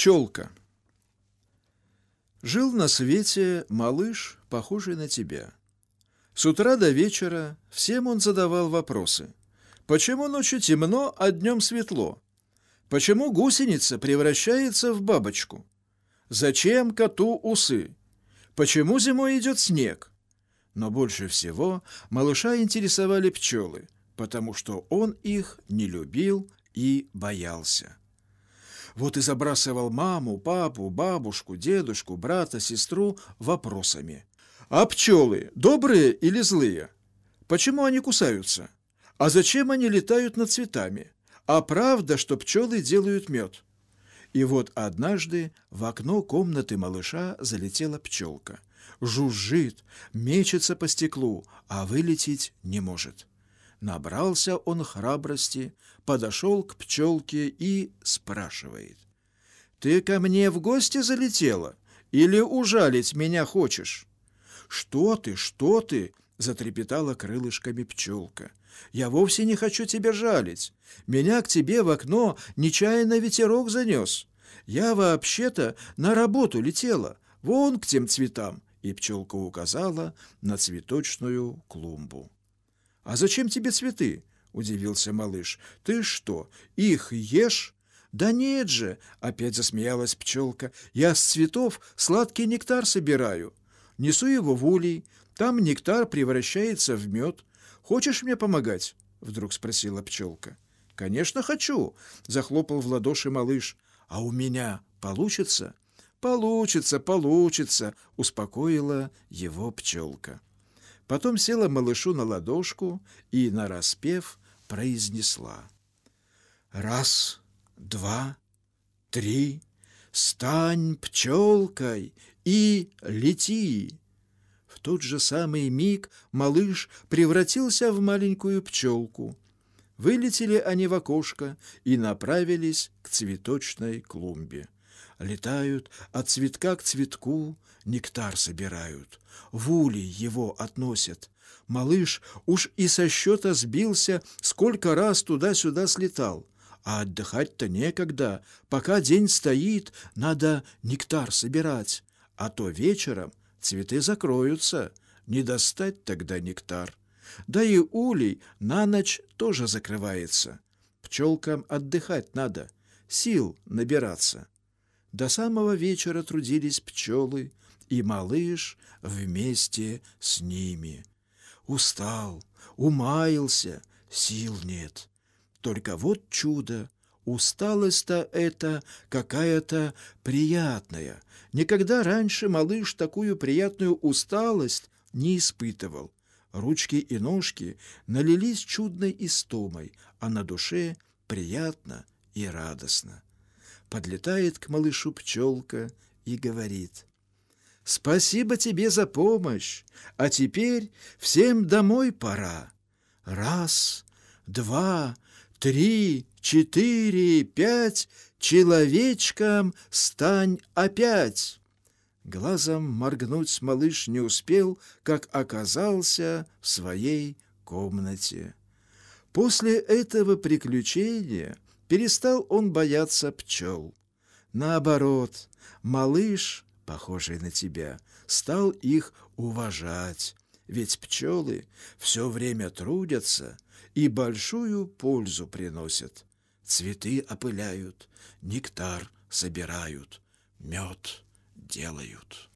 Пчелка. Жил на свете малыш, похожий на тебя. С утра до вечера всем он задавал вопросы. Почему ночью темно, а днем светло? Почему гусеница превращается в бабочку? Зачем коту усы? Почему зимой идет снег? Но больше всего малыша интересовали пчелы, потому что он их не любил и боялся. Вот и забрасывал маму, папу, бабушку, дедушку, брата, сестру вопросами. А пчелы добрые или злые? Почему они кусаются? А зачем они летают над цветами? А правда, что пчелы делают мед? И вот однажды в окно комнаты малыша залетела пчелка. Жужжит, мечется по стеклу, а вылететь не может. Набрался он храбрости, подошел к пчелке и спрашивает. «Ты ко мне в гости залетела? Или ужалить меня хочешь?» «Что ты?» — затрепетала крылышками пчелка. «Я вовсе не хочу тебя жалить. Меня к тебе в окно нечаянно ветерок занес. Я вообще-то на работу летела, вон к тем цветам». И пчелка указала на цветочную клумбу. «А зачем тебе цветы?» — удивился малыш. «Ты что, их ешь?» «Да нет же!» — опять засмеялась пчелка. «Я с цветов сладкий нектар собираю. Несу его в улей, там нектар превращается в мед. Хочешь мне помогать?» — вдруг спросила пчелка. «Конечно хочу!» — захлопал в ладоши малыш. «А у меня получится?» «Получится!» — успокоила его пчелка. Потом села малышу на ладошку и, нараспев, произнесла. «Раз, два, три, стань пчелкой и лети!» В тот же самый миг малыш превратился в маленькую пчелку. Вылетели они в окошко и направились к цветочной клумбе. Летают от цветка к цветку, нектар собирают, в улей его относят. Малыш уж и со счета сбился, сколько раз туда-сюда слетал. А отдыхать-то некогда, пока день стоит, надо нектар собирать. А то вечером цветы закроются, не достать тогда нектар. Да и улей на ночь тоже закрывается. Пчелкам отдыхать надо, сил набираться. До самого вечера трудились пчелы, и малыш вместе с ними. Устал, умаялся, сил нет. Только вот чудо, усталость-то эта какая-то приятная. Никогда раньше малыш такую приятную усталость не испытывал. Ручки и ножки налились чудной истомой, а на душе приятно и радостно. Подлетает к малышу пчелка и говорит: «Спасибо тебе за помощь, а теперь всем домой пора. Раз, два, три, четыре, пять, человечком стань опять». Глазом моргнуть малыш не успел, как оказался в своей комнате. После этого приключения перестал он бояться пчел. Наоборот, малыш, похожий на тебя, стал их уважать, ведь пчелы все время трудятся и большую пользу приносят. Цветы опыляют, нектар собирают, мед делают.